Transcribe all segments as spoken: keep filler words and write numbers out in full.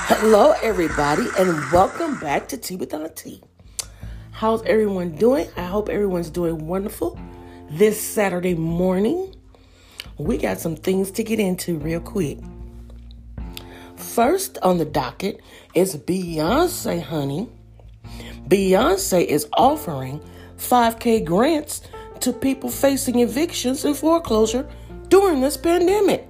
Hello, everybody, and welcome back to Tea with Auntie. How's everyone doing? I hope everyone's doing wonderful this Saturday morning. We got some things to get into real quick. First on the docket is Beyonce, honey. Beyonce is offering five K grants to people facing evictions and foreclosure during this pandemic.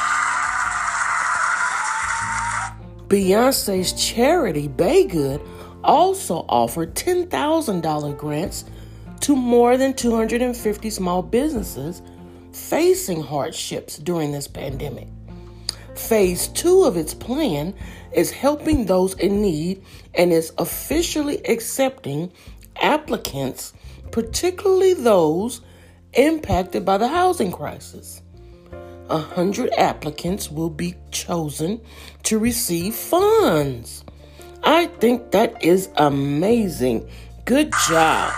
Beyonce's charity, Baygood, also offered ten thousand dollars grants to more than two hundred fifty small businesses facing hardships during this pandemic. Phase two of its plan is helping those in need and is officially accepting applicants, particularly those impacted by the housing crisis. A hundred applicants will be chosen to receive funds. I think that is amazing. Good job.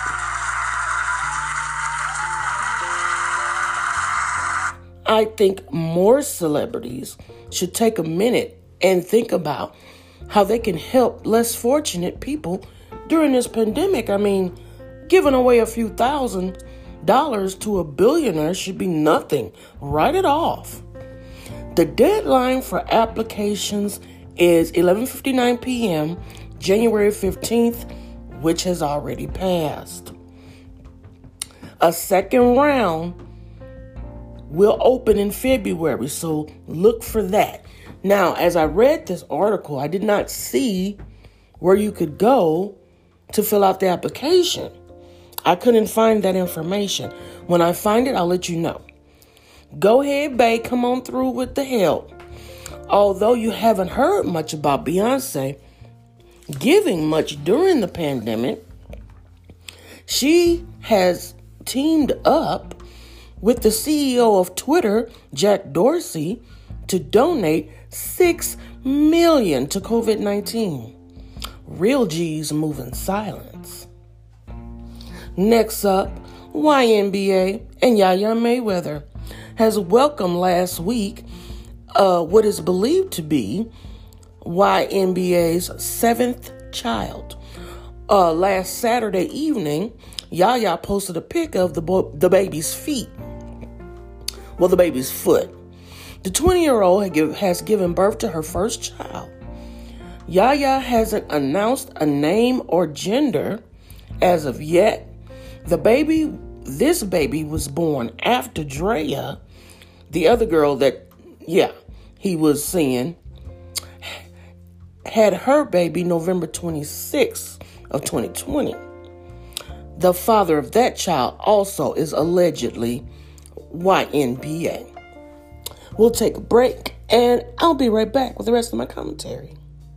I think more celebrities should take a minute and think about how they can help less fortunate people during this pandemic. I mean, giving away a few thousand dollars to a billionaire should be nothing. Write it off. The deadline for applications is eleven fifty-nine p.m. January fifteenth, which has already passed. A second round will open in February, so look for that. Now, as I read this article, I did not see where you could go to fill out the application. I couldn't find that information. When I find it, I'll let you know. Go ahead, babe. Come on through with the help. Although you haven't heard much about Beyonce giving much during the pandemic, she has teamed up with the C E O of Twitter, Jack Dorsey, to donate six million dollars to covid nineteen. Real G's move in silence. Next up, Y N B A and Yaya Mayweather has welcomed last week uh, what is believed to be Y N B A's seventh child. Uh, last Saturday evening, Yaya posted a pic of the bo- the baby's feet. Well, the baby's foot. The twenty-year-old give, has given birth to her first child. Yaya hasn't announced a name or gender as of yet. The baby, this baby was born after Drea, the other girl that, yeah, he was seeing, had her baby November twenty-sixth of twenty twenty. The father of that child also is allegedly Y N B A. We'll take a break, and I'll be right back with the rest of my commentary.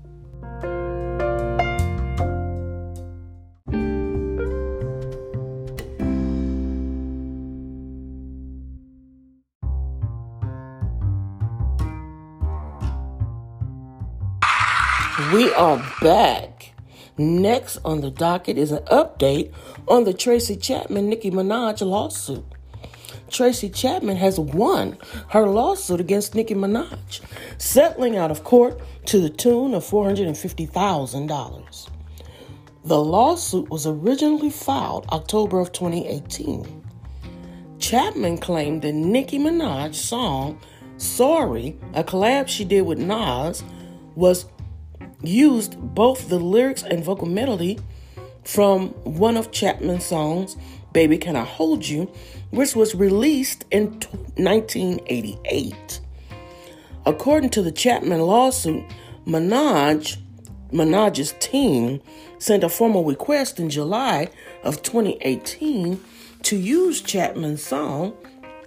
We are back. Next on the docket is an update on the Tracy Chapman-Nicki Minaj lawsuit. Tracy Chapman has won her lawsuit against Nicki Minaj, settling out of court to the tune of four hundred fifty thousand dollars. The lawsuit was originally filed October of twenty eighteen. Chapman claimed that Nicki Minaj's song, Sorry, a collab she did with Nas, was used both the lyrics and vocal melody from one of Chapman's songs, Baby Can I Hold You, which was released in nineteen eighty-eight. According to the Chapman lawsuit, Minaj, Minaj's team sent a formal request in July of twenty eighteen to use Chapman's song,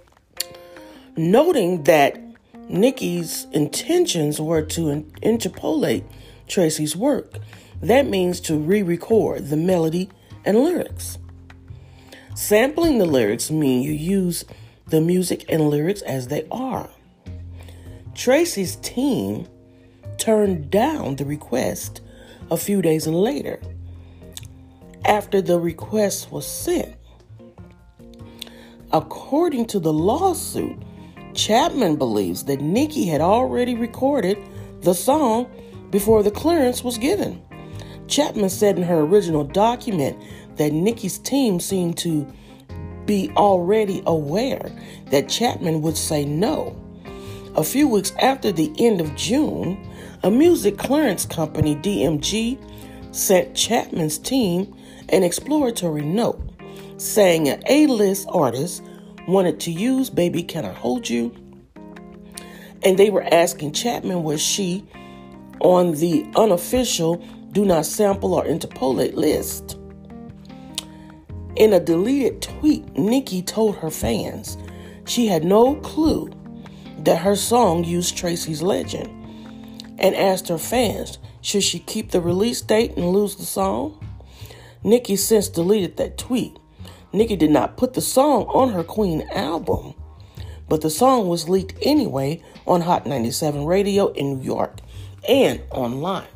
noting that Nicki's intentions were to in- interpolate Tracy's work. That means to re-record the melody and lyrics. Sampling the lyrics mean you use the music and lyrics as they are. Tracy's team turned down the request a few days later after the request was sent. According to the lawsuit, Chapman believes that Nicki had already recorded the song before the clearance was given. Chapman said in her original document that Nicki's team seemed to be already aware that Chapman would say no. A few weeks after the end of June, a music clearance company, D M G, sent Chapman's team an exploratory note saying an A-list artist wanted to use Baby Can I Hold You, and they were asking Chapman was she on the unofficial Do Not Sample or Interpolate list. In a deleted tweet, Nicki told her fans she had no clue that her song used Tracy's Legend and asked her fans should she keep the release date and lose the song. Nicki since deleted that tweet. Nicki did not put the song on her Queen album, but the song was leaked anyway on Hot ninety-seven Radio in New York and online.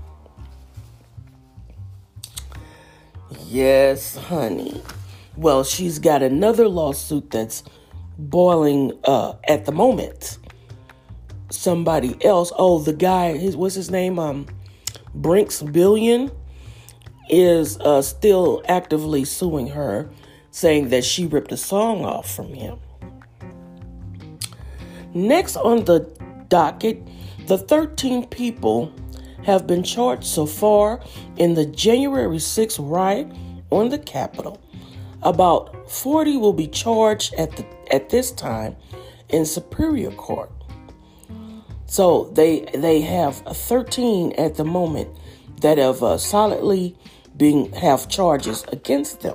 Yes, honey. Well, she's got another lawsuit that's boiling uh, at the moment. Somebody else, oh, the guy, his what's his name? Um, Brinks Billion is uh, still actively suing her, saying that she ripped a song off from him. Next on the docket, the thirteen people have been charged so far in the January sixth riot on the Capitol. About forty will be charged at the at this time in Superior Court. So they they have thirteen at the moment that have uh, solidly being have charges against them.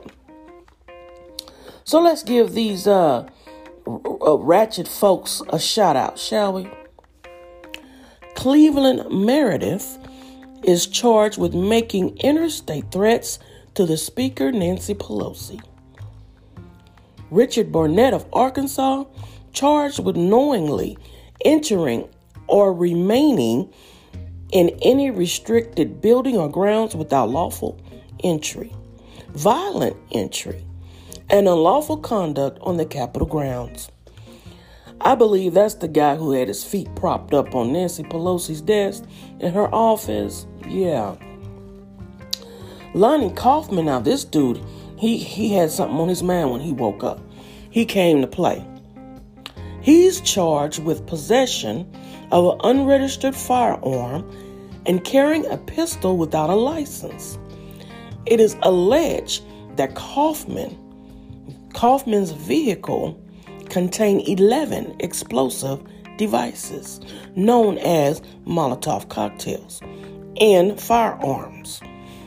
So let's give these uh, uh, ratchet folks a shout out, shall we? Cleveland Meredith is charged with making interstate threats to the Speaker, Nancy Pelosi. Richard Barnett of Arkansas, charged with knowingly entering or remaining in any restricted building or grounds without lawful entry, violent entry, and unlawful conduct on the Capitol grounds. I believe that's the guy who had his feet propped up on Nancy Pelosi's desk in her office. Yeah. Lonnie Kaufman, now this dude, he, he had something on his mind when he woke up. He came to play. He's charged with possession of an unregistered firearm and carrying a pistol without a license. It is alleged that Kaufman, Kaufman's vehicle contained eleven explosive devices known as Molotov cocktails and firearms.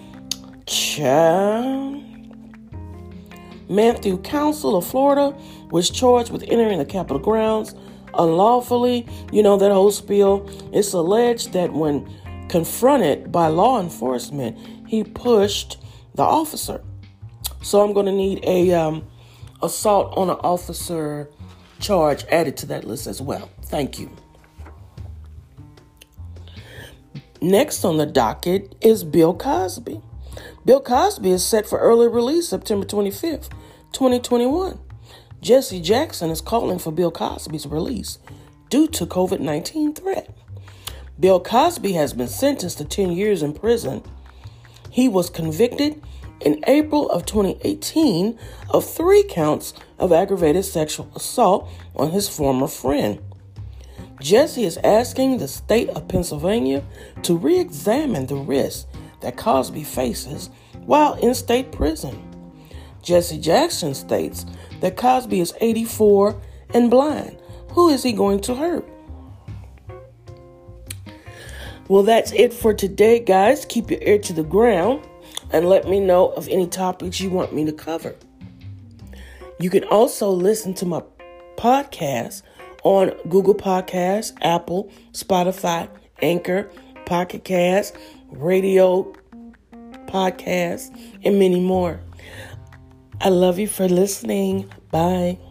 Child. Matthew Council of Florida was charged with entering the Capitol grounds unlawfully. You know, that whole spiel. It's alleged that when confronted by law enforcement, he pushed the officer. So I'm going to need a um, assault on an officer charge added to that list as well. Thank you. Next on the docket is Bill Cosby. Bill Cosby is set for early release September twenty-fifth, twenty twenty-one. Jesse Jackson is calling for Bill Cosby's release due to covid nineteen threat. Bill Cosby has been sentenced to ten years in prison. He was convicted in April of twenty eighteen of three counts of aggravated sexual assault on his former friend. Jesse is asking the state of Pennsylvania to re-examine the risks that Cosby faces while in state prison. Jesse Jackson states that Cosby is eighty-four and blind. Who is he going to hurt? Well, that's it for today, guys. Keep your ear to the ground and let me know of any topics you want me to cover. You can also listen to my podcast on Google Podcasts, Apple, Spotify, Anchor, Pocket Cast, Radio Podcasts, and many more. I love you for listening. Bye.